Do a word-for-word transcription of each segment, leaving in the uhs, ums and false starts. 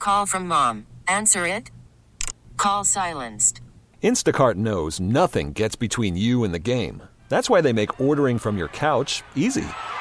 Call from mom. Answer it. Call silenced. Instacart knows nothing gets between you and the game. That's why they make ordering from your couch easy.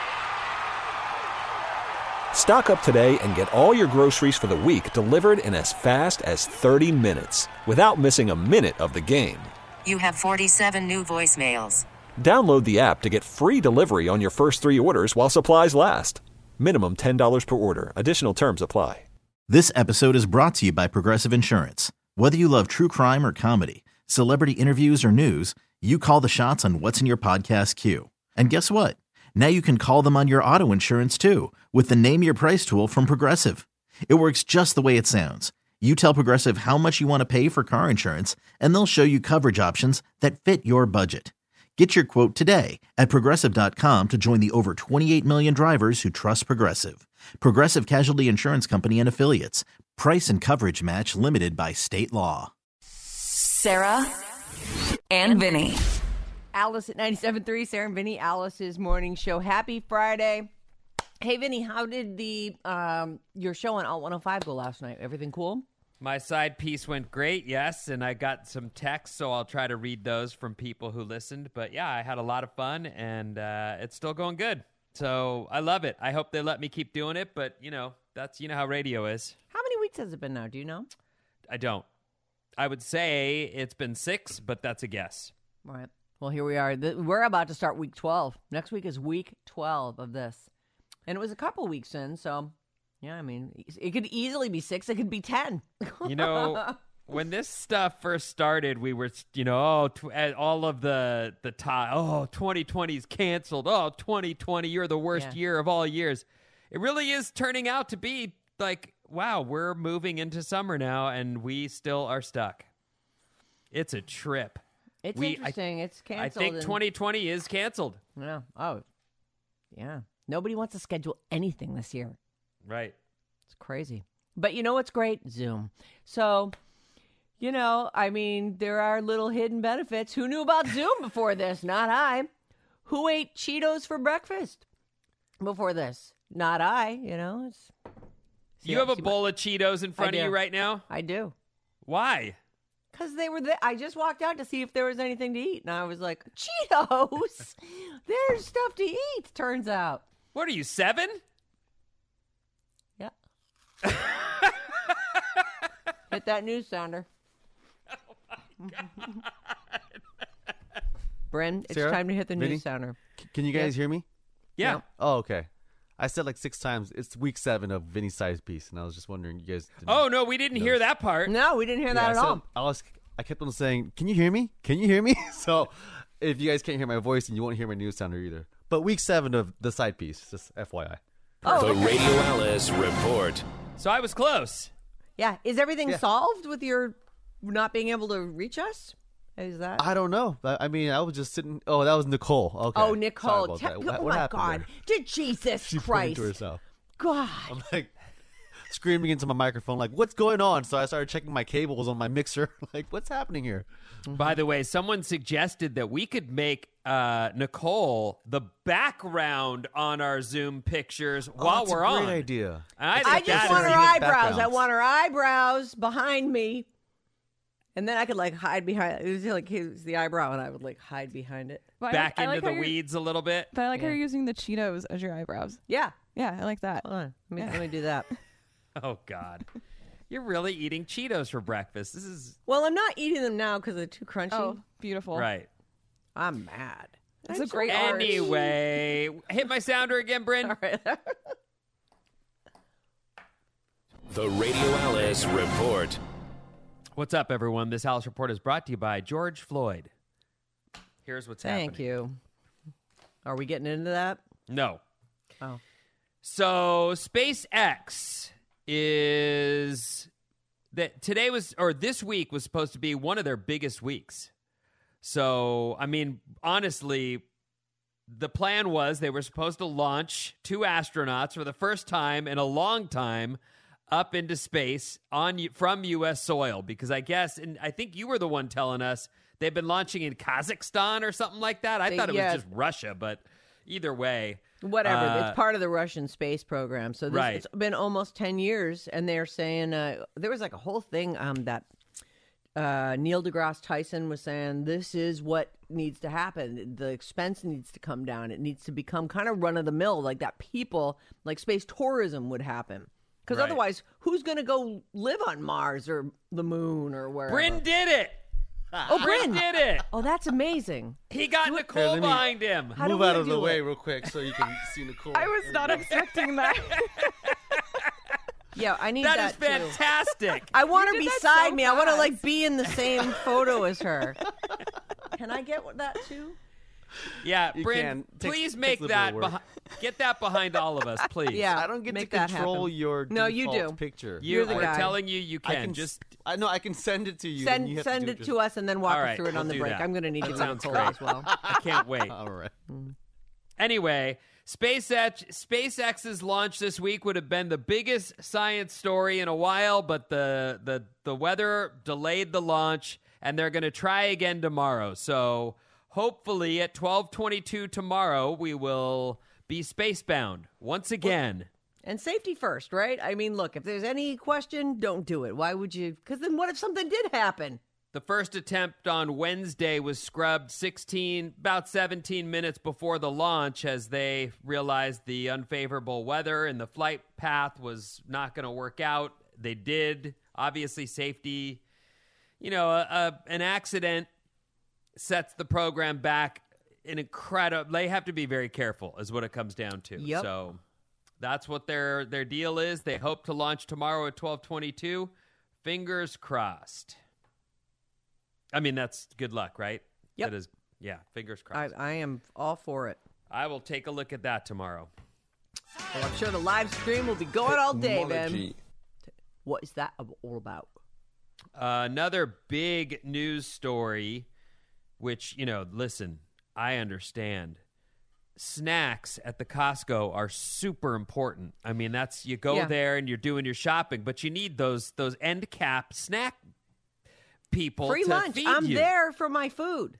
Stock up today and get all your groceries for the week delivered in as fast as thirty minutes without missing a minute of the game. You have forty-seven new voicemails. Download the app to get free delivery on your first three orders while supplies last. Minimum ten dollars per order. Additional terms apply. This episode is brought to you by Progressive Insurance. Whether you love true crime or comedy, celebrity interviews or news, you call the shots on what's in your podcast queue. And guess what? Now you can call them on your auto insurance too with the Name Your Price tool from Progressive. It works just the way it sounds. You tell Progressive how much you want to pay for car insurance, and they'll show you coverage options that fit your budget. Get your quote today at Progressive dot com to join the over twenty-eight million drivers who trust Progressive. Progressive Casualty Insurance Company and Affiliates. Price and coverage match limited by state law. Sarah and Vinny. Alice at ninety-seven point three, Sarah and Vinny, Alice's morning show. Happy Friday. Hey, Vinny, how did the um your show on Alt one oh five go last night? Everything cool? My side piece went great, yes, and I got some texts, so I'll try to read those from people who listened. But yeah, I had a lot of fun, and uh, it's still going good. So I love it. I hope they let me keep doing it, but, you know, that's, you know how radio is. How many weeks has it been now? Do you know? I don't. I would say it's been six, but that's a guess. All right. Well, here we are. We're about to start week twelve. Next week is week twelve of this. And it was a couple weeks in, so, yeah, I mean, it could easily be six. It could be ten. You know, when this stuff first started, we were, you know, oh, tw- all of the, the time, oh, twenty twenty is canceled. Oh, twenty twenty, you're the worst Yeah. year of all years. It really is turning out to be like, wow, we're moving into summer now, and we still are stuck. It's a trip. It's We- I- interesting. it's canceled. I think and- twenty twenty is canceled. Yeah. Oh, yeah. Nobody wants to schedule anything this year. Right. It's crazy. But you know what's great? Zoom. So, you know, I mean, there are little hidden benefits. Who knew about Zoom before this? Not I. Who ate Cheetos for breakfast before this? Not I, you know. It's, You have a bowl of Cheetos in front I of you do. right now? I do. Why? Because they were there. I just walked out to see if there was anything to eat. And I was like, Cheetos? There's stuff to eat, turns out. What are you, seven? Yeah. Hit that news sounder. Oh, my God. Bryn, it's Sarah? time to hit the Vinny? news sounder. C- Can you guys Yeah. hear me? Yeah. Yeah. Oh, okay. I said like six times. It's week seven of Vinny's side piece, and I was just wondering, you guys. Didn't Oh, no, we didn't hear that part. No, we didn't hear Yeah, that I at said- all. I was. I kept on saying, "Can you hear me? Can you hear me?" So, if you guys can't hear my voice, then you won't hear my news sounder either. But week seven of the side piece, just F Y I. Oh, The Radio Alice Report. So I was close. yeah. Is everything Yeah. solved with your not being able to reach us? Is that? I don't know. I, I mean, I was just sitting. Oh, that was Nicole. Okay. oh, Sorry Nicole. about Te- that. oh, What, what my happened God. there? Did Jesus She Christ. pointed to herself. God. I'm like screaming into my microphone, like, "What's going on?" So I started checking my cables on my mixer. Like, what's happening here? By the way, someone suggested that we could make uh, Nicole the background on our Zoom pictures Oh, while that's we're a on. great idea. I, think I that just is want her even- eyebrows. I backgrounds. want her eyebrows behind me. And then I could like hide behind it. Was like it was the eyebrow, and I would like hide behind it. But I back like, I into like the how you're- weeds a little bit. But I like how Yeah. you're using the Cheetos as your eyebrows. Yeah. Yeah, I like that. Hold on. Let me, Yeah. let me do that. Oh, God. You're really eating Cheetos for breakfast. This is Well, I'm not eating them now because they're too crunchy. Oh, beautiful. right. I'm mad. It's I'm a so great arch. Anyway, hit my sounder again, Bryn. All right. The Radio Alice Report. What's up, everyone? This Alice Report is brought to you by George Floyd. Here's what's happening. Thank you. Are we getting into that? No. Oh. So SpaceX is that today was or this week was supposed to be one of their biggest weeks. So, I mean, honestly, the plan was they were supposed to launch two astronauts for the first time in a long time up into space on from U S soil, because I guess, and I think you were the one telling us they've been launching in Kazakhstan or something like that. I They- thought it yeah. was just Russia, but either way. Whatever. Uh, it's part of the Russian space program. So this, right. it's been almost ten years, and they're saying uh, there was like a whole thing um, that uh, Neil deGrasse Tyson was saying this is what needs to happen. The expense needs to come down. It needs to become kind of run of the mill, like that people, like space tourism would happen. Because Right. otherwise, who's going to go live on Mars or the moon or wherever? Bryn did it. Oh, Bryn Bryn did it. Oh, that's amazing. He got Here, Nicole let me- behind him. How do Move we out of the do way it? real quick so you can see Nicole. I was not expecting that. Yeah, I need That that, is too. fantastic. I want her You did that beside so me. I want to fast. like be in the same photo as her. Can I get that too? Yeah, You Bryn, can. Takes- please takes make a little that bit of behi- get that behind all of us, please. Yeah, I don't get make to that control happen. your No, you default do. picture. You, You're the we're guy. telling you, you can. I can just I know I can send it to you. and Send you have send to it do to us and then walk All us right, through it we'll on the do break. that. I'm going to need That to sounds Nicole great. as well. I can't wait. All right. Anyway, SpaceX SpaceX's launch this week would have been the biggest science story in a while, but the the the weather delayed the launch, and they're going to try again tomorrow. So hopefully at twelve twenty-two tomorrow, we will be spacebound once again. And safety first, right? I mean, look, if there's any question, don't do it. Why would you? Because then what if something did happen? The first attempt on Wednesday was scrubbed sixteen, about seventeen minutes before the launch as they realized the unfavorable weather and the flight path was not going to work out. They did. Obviously, safety, you know, a, a, an accident sets the program back an incredible. They have to be very careful is what it comes down to. Yep. So that's what their, their deal is. They hope to launch tomorrow at twelve twenty-two. Fingers crossed. I mean, that's good luck, right? Yep. That is, yeah, fingers I, crossed. I am all for it. I will take a look at that tomorrow. Well, I'm sure the live stream will be going all day, man. What is that all about? Uh, another big news story, which, you know, listen, I understand. Snacks at the Costco are super important. I mean, that's you go Yeah. there and you're doing your shopping, but you need those those end cap snack people Free to lunch. feed I'm you. there for my food.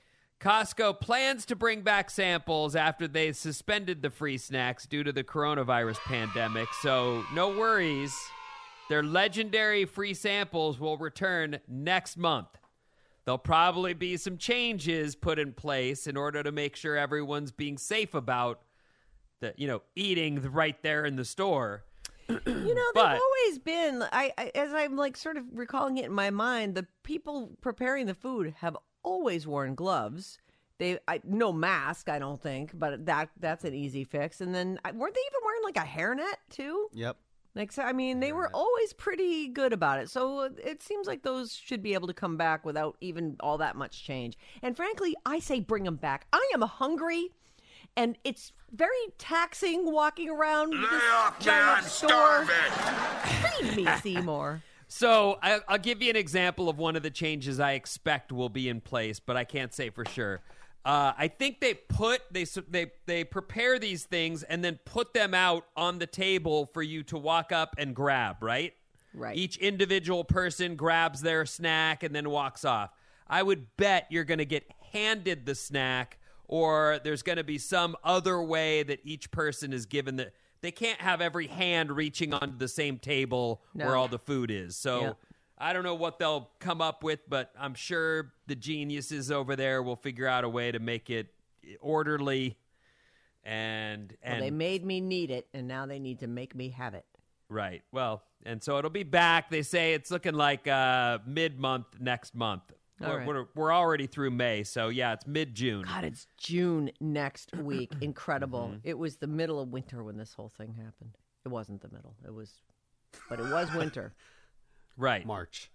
Costco plans to bring back samples after they suspended the free snacks due to the coronavirus pandemic. So no worries. Their legendary free samples will return next month. There'll probably be some changes put in place in order to make sure everyone's being safe about the, you know, eating right there in the store. You know, But- they've always been. I, I as I'm like sort of recalling it in my mind, the people preparing the food have always worn gloves. They I, no mask, I don't think, but that that's an easy fix. And then I- weren't they even wearing like a hairnet too? Yep. Like so, I mean, they were always pretty good about it. So uh, it seems like those should be able to come back without even all that much change. And frankly, I say bring them back. I am hungry. And it's very taxing walking around this giant store. Feed me, Seymour. So I, I'll give you an example of one of the changes I expect will be in place, but I can't say for sure. Uh, I think they put they they they prepare these things and then put them out on the table for you to walk up and grab. Right. Right. Each individual person grabs their snack and then walks off. I would bet you're going to get handed the snack, or there's going to be some other way that each person is given the. They can't have every hand reaching onto the same table No. where all the food is. So Yeah. I don't know what they'll come up with, but I'm sure the geniuses over there will figure out a way to make it orderly. And Well, and they made me need it, and now they need to make me have it. right, well, and so it'll be back. They say it's looking like uh, mid-month next month. All We're, right. we're we're already through May, so yeah, it's mid-June. God, it's June next week. Incredible. Mm-hmm. It was the middle of winter when this whole thing happened. It wasn't the middle. It was, but it was winter. Right. March.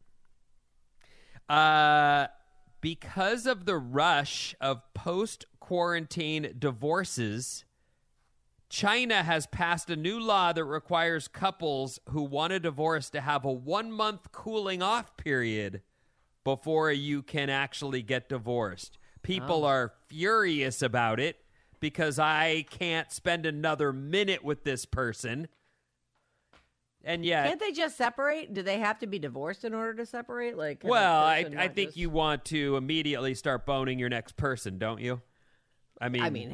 Uh, because of the rush of post-quarantine divorces, China has passed a new law that requires couples who want a divorce to have a one-month cooling-off period before you can actually get divorced. People are furious about it because I can't spend another minute with this person. And yet, Can't they just separate? Do they have to be divorced in order to separate? Like, can well, the I, person I not think just- you want to immediately start boning your next person, don't you? I mean, I mean,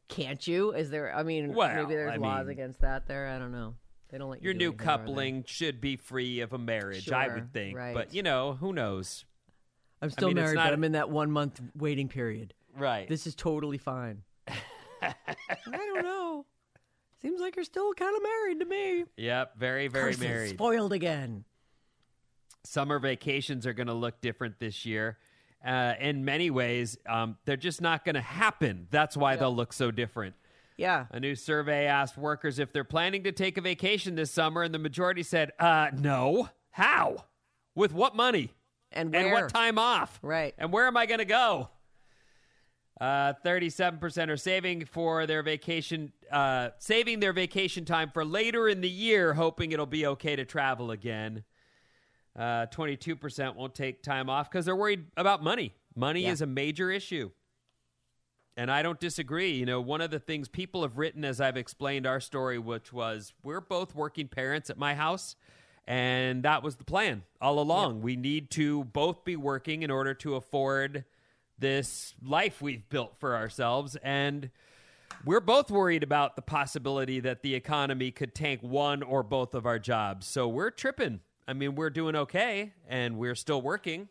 Can't you? Is there? I mean, Well, maybe there's I laws mean- against that. There, I don't know. They don't let you Your do new anything, are they? coupling should be free of a marriage, I Sure, would think. right. But, you know, who knows? I'm still mean, it's married, not but a- I'm in that one month waiting period. Right. This is totally fine. I don't know. Seems like you're still kind of married to me. Yep, very, very Curses, married. Spoiled again. Summer vacations are going to look different this year. Uh, in many ways, um, they're just not going to happen. That's why they'll look so different. Yeah. A new survey asked workers if they're planning to take a vacation this summer, and the majority said, uh, no. How? With what money? And where? And what time off? Right. And where am I going to go? Uh, thirty-seven percent are saving for their vacation, uh, saving their vacation time for later in the year, hoping it'll be okay to travel again. Uh, twenty-two percent won't take time off because they're worried about money. Money Yeah. is a major issue. And I don't disagree. You know, one of the things people have written as I've explained our story, which was we're both working parents at my house. And that was the plan all along. Yep. We need to both be working in order to afford this life we've built for ourselves. And we're both worried about the possibility that the economy could tank one or both of our jobs. So we're tripping. I mean, we're doing okay, and we're still working.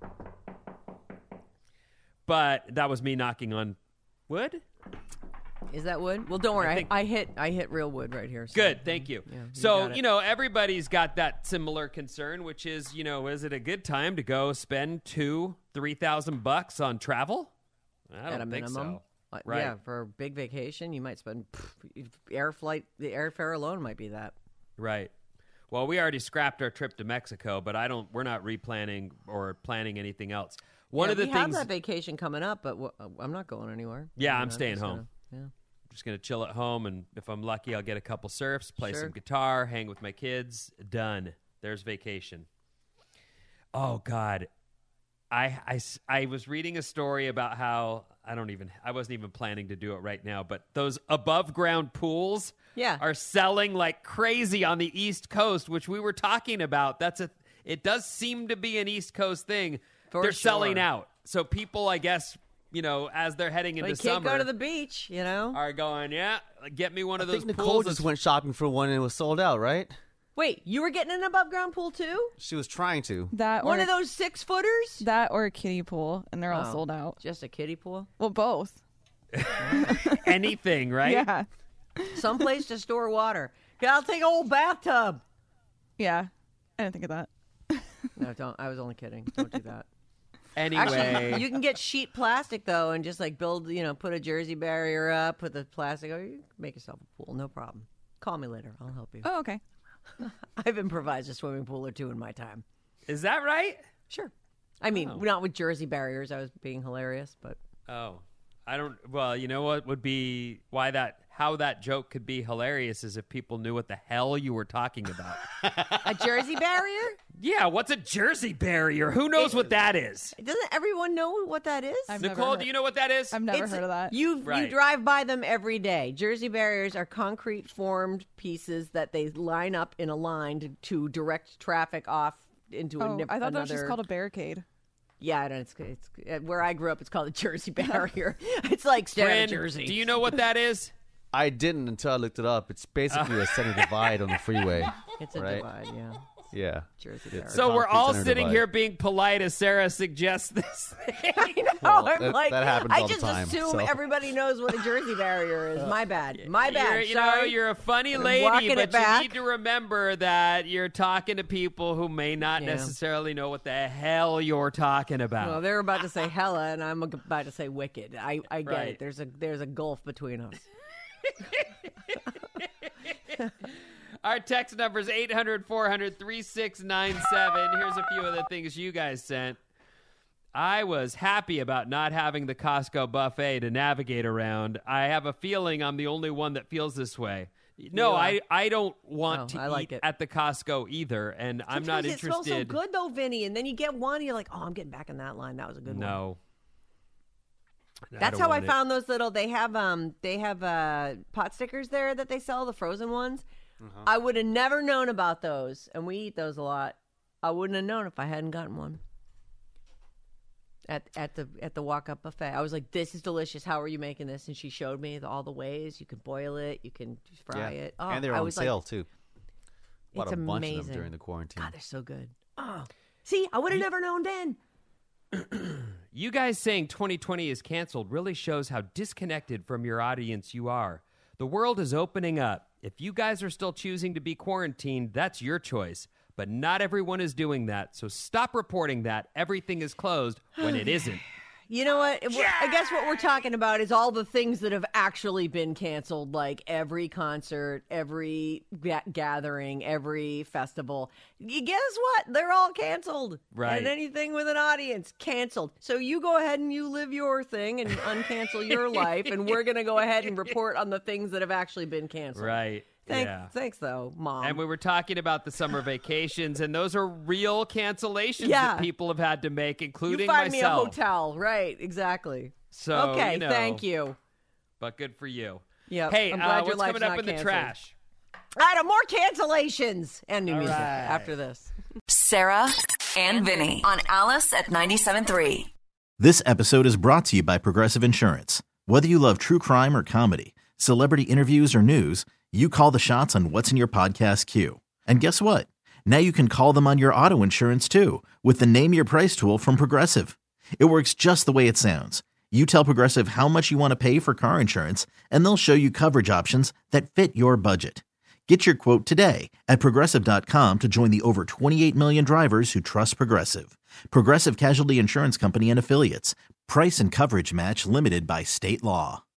But that was me knocking on wood. Is that wood? Well, don't worry. I I, think- I hit I hit real wood right here. So. Good, thank you. Yeah, you so, got it. you know, everybody's got that similar concern, which is, you know, is it a good time to go spend two, three thousand bucks on travel? I don't At a think minimum. so. Uh, Right. Yeah, for a big vacation, you might spend pff, air flight. The airfare alone might be that. Right. Well, we already scrapped our trip to Mexico, but I don't. We're not replanning or planning anything else. One yeah, of the we things. have that vacation coming up, but w- I'm not going anywhere. Yeah, You I'm know, staying just home. gonna- yeah. Just gonna chill at home, and if I'm lucky, I'll get a couple surfs, play Sure. some guitar, hang with my kids. Done. There's vacation. Oh God, I, I, s- I was reading a story about how I don't even I wasn't even planning to do it right now, but those above ground pools Yeah. are selling like crazy on the East Coast, which we were talking about. That's a it does seem to be an East Coast thing. For They're selling sure. out, so people, I guess, you know, as they're heading Well, into you can't summer, go to the beach, you know. are going, yeah, get me one I of those think Nicole pools. just that's- went shopping for one and it was sold out, right? Wait, you were getting an above ground pool too? She was trying to. That One or of those six footers? that or a kiddie pool, and they're all Oh, sold out. Just a kiddie pool? Well, both. anything, right? Yeah, Someplace to store water. Yeah, I'll take a whole bathtub. yeah. I didn't think of that. No, don't. I was only kidding. Don't do that. Anyway, Actually, you can get sheet plastic though, and just like build, you know, put a Jersey barrier up, put the plastic. Oh, you can make yourself a pool, no problem. Call me later. I'll help you. Oh, okay. I've improvised a swimming pool or two in my time. is that right? Sure. I mean, Oh. not with Jersey barriers. I was being hilarious, but Oh, I don't. Well, you know what would be why that how that joke could be hilarious is if people knew what the hell you were talking about. a Jersey barrier? Yeah, what's a Jersey barrier? Who knows what that is? Doesn't everyone know what that is? I've never Nicole, heard- do you know what that is? I've never It's- heard of that. You Right. you drive by them every day. Jersey barriers are concrete formed pieces that they line up in a line to, to direct traffic off into a oh, nip, I thought that was another. just called a barricade. Yeah, and it's it's uh, where I grew up. It's called a Jersey barrier. It's like standard Bryn, Jersey. do you know what that is? I didn't until I looked it up. It's basically a center divide on the freeway. It's a right? divide. Yeah, Yeah. Jersey barrier. So we're concrete all center sitting divide. here being polite as Sarah suggests this thing. I know. Well, I'm that- like, that happens I all the just time, assume so. everybody knows what a Jersey barrier is. My bad. My bad. You're, you know, Sorry. you're a funny I'm lady, walking but it back. you need to remember that you're talking to people who may not Yeah. necessarily know what the hell you're talking about. Well, they're about to say hella, and I'm about to say wicked. I, I get Right. it. There's a there's a gulf between us. Our text number is eight hundred, four hundred, thirty-six ninety-seven. Here's a few of the things you guys sent. I was happy about not having the Costco buffet to navigate around. I have a feeling I'm the only one that feels this way. No, You are. I, I don't want Oh, to I eat like it. at the Costco either, and I'm not Sometimes it smells so interested. good though, Vinny, and then you get one, and you're like, oh, I'm getting back in that line. That was a good one. No. That's don't how I want it. found those little. They have um they have uh pot stickers there that they sell, the frozen ones. Uh-huh. I would have never known about those, and we eat those a lot. I wouldn't have known if I hadn't gotten one. at at the at the walk up buffet. I was like, "This is delicious. How are you making this?" And she showed me the, all the ways you can boil it, you can fry Yeah. it. Oh, and they were I on was sale like, too. Bought it's a bunch amazing. of them during the quarantine. God, they're so good. Oh, see, I would have never known then. You guys saying twenty twenty is canceled really shows how disconnected from your audience you are. The world is opening up. If you guys are still choosing to be quarantined, that's your choice. But not everyone is doing that. So stop reporting that everything is closed when it isn't. You know what? I guess what we're talking about is all the things that have actually been canceled, like every concert, every ga- gathering, every festival. You guess what? They're all canceled. Right. And anything with an audience, canceled. So you go ahead and you live your thing and uncancel your life, and we're going to go ahead and report on the things that have actually been canceled. Right. Thank, yeah. Thanks, though, Mom. And we were talking about the summer vacations, and those are real cancellations Yeah. that people have had to make, including you find myself. me a hotel. Right, exactly. So, okay, you know, thank you. But good for you. Yep, Hey, I'm glad uh, your what's life's coming up not in the canceled. trash? I have more cancellations and new All music right. after this. Sarah and Vinny on Alice at ninety-seven point three. This episode is brought to you by Progressive Insurance. Whether you love true crime or comedy, celebrity interviews or news, you call the shots on what's in your podcast queue. And guess what? Now you can call them on your auto insurance too with the Name Your Price tool from Progressive. It works just the way it sounds. You tell Progressive how much you want to pay for car insurance, and they'll show you coverage options that fit your budget. Get your quote today at Progressive dot com to join the over twenty-eight million drivers who trust Progressive. Progressive Casualty Insurance Company and Affiliates. Price and coverage match limited by state law.